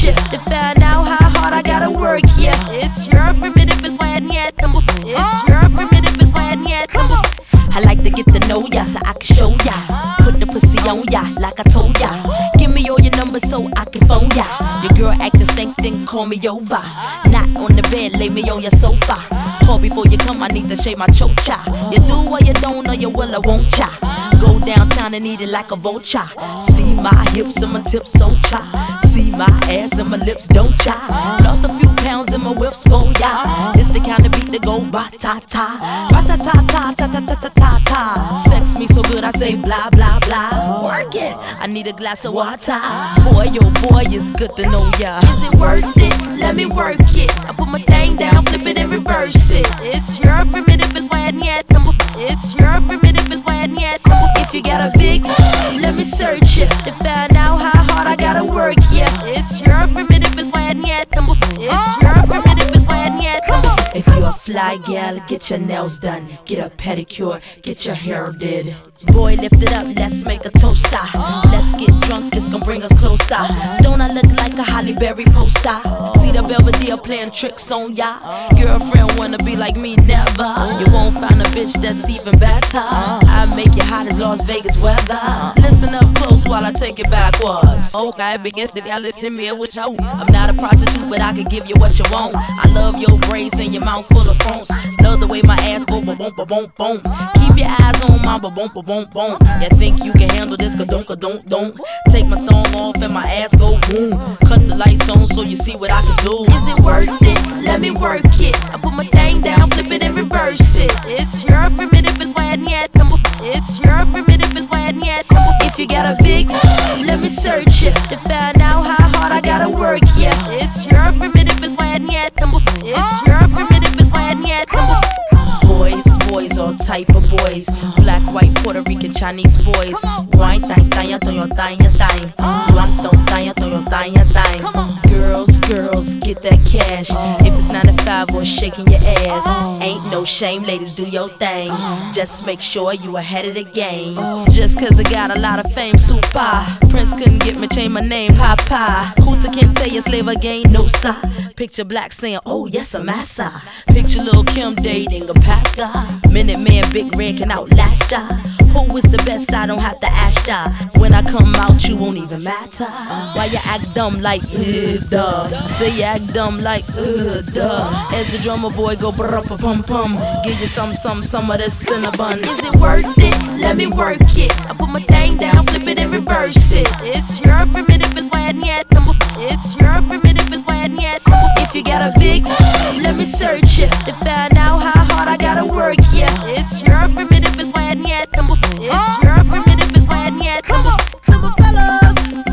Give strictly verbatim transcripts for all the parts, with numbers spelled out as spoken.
ya to find out how hard I gotta work, yeah. It's your primitive is why I need number. It's your primitive is why I need number. I like to get to know ya so I can show ya. Put the pussy on ya like I told ya. Give me all your numbers so I can phone ya. Your girl acting stink, then call me over. Not on the bed, lay me on your sofa. Call before you come, I need to shave my chocha. You do or you don't, or you will or won't cha. Go downtown and eat it like a vulture. See my hips and my tips so cha. See my ass and my lips don't cha. Lost a few pounds in my whips for ya. It's the kind of beat that go ba-ta-ta. Ba-ta-ta-ta, ta-ta-ta-ta-ta. Sex me so good I say blah blah blah. Work it, I need a glass of water. Boy, oh boy, it's good to know ya. Is it worth it? Let me work it. I put my thing down, flip it and reverse it. It's your primitive is why I need number. It's your primitive is why I need number. If you got a big, let me search it to find out how hard I gotta work, yeah. It's your primitive is why I need number. It's your primitive is why I need number. If you a fly gal, get your nails done, get a pedicure, get your hair did. Boy, lift it up, let's make a toaster. Let's get drunk, this gon' bring us closer. Don't I look like a Halle Berry poster? See the Belvedere playing tricks on ya. Girlfriend wanna be like me, never. You won't find a bitch that's even better. I make you hot as Las Vegas weather. Listen up close while I take it backwards. Okay, begins to y'all listen me what you want. I'm not a prostitute, but I can give you what you want. I love your braids and your mouth full of phones. Love the way my ass go boom boom boom boom. Keep your eyes on my boom boom boom boom. You think you can handle this? Ka-don't, ka-don't, don't. Take my thumb off and my ass go boom. Cut the lights on so you see what I can do. Is it worth it? Let me work it. I put my thing down, flip it and reverse it. It's your primitive is why I need number. It's your primitive is why I need number. If you got a big, let me search it to find out how hard I gotta work, yeah. It's your primitive is why I need number. It's your primitive is why I need number. Boys, boys, all type of boys. Black, white, Puerto Rican, Chinese boys. Wine, thang, thang, thang, thang, thang, thang. Blanc, thang, thang, thang, thang. Girls, girls, get that cash. If it's nine to five or shaking your ass, ain't no shame, ladies, do your thing. Just make sure you ahead of the game. Just cause I got a lot of fame, super. Prince couldn't get me, change my name, Papa. Hooter can't tell you slave again, no sir. Picture Black saying, oh yes, I'm massa. Picture Lil' Kim dating a pastor. Minute Man, Big Red can outlast ya. Who is the best? I don't have to ask ya. When I come out, you won't even matter. Why you act dumb like, uh, duh. Say you act dumb like, uh, duh. As the drummer boy go brr pum pum. Give you some, some, some of this cinnabon. Is it worth it? Let me work it. I put my thing down, flip it and reverse it. It's your primitive is why I need number. It's your primitive is why I need number. If you got a big, let me search it to find out how hard I gotta work, yeah. It's your primitive is why I need number. It's your primitive is why I need number. To my fellas,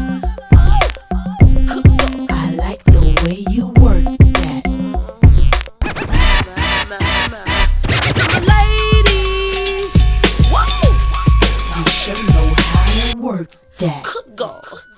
I like the way you work that. To my ladies, whoa, you sure know how to work that. Go.